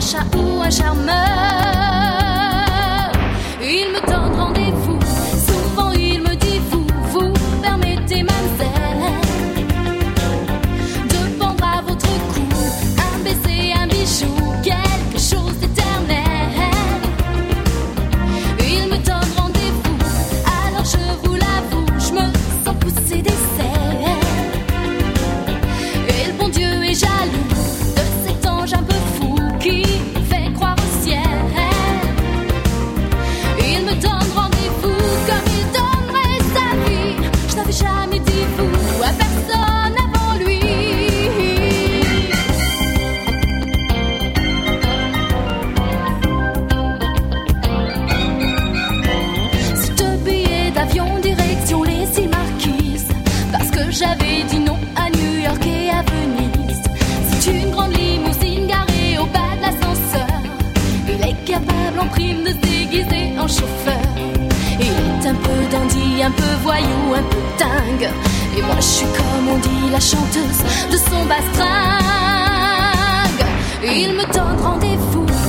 chat ou un charmeur. Il me donne rendez-vous, souvent il me dit vous permettez mademoiselle de pendre à votre cou un baiser, un bijou, quelque chose d'éternel. Il me donne rendez-vous, alors je vous l'avoue, je me sens pousser des ailes. Et le bon Dieu est jaloux de cet ange un peu fou qui me fait croire au ciel. Il me donne rendez-vous comme il donnerait sa vie. Je n'avais jamais dit vous à personne avant lui. C'est 2 billets d'avion direction les îles Marquises, parce que j'avais dit non à New York et à Venise. C'est une grande limousine garée au bas de l'ascenseur. Il est capable en prime de se déguiser en chauffeur. Il est un peu dandy, un peu voyou, un peu dingue. Et moi je suis comme on dit la chanteuse de son bastringue. Il me donne rendez-vous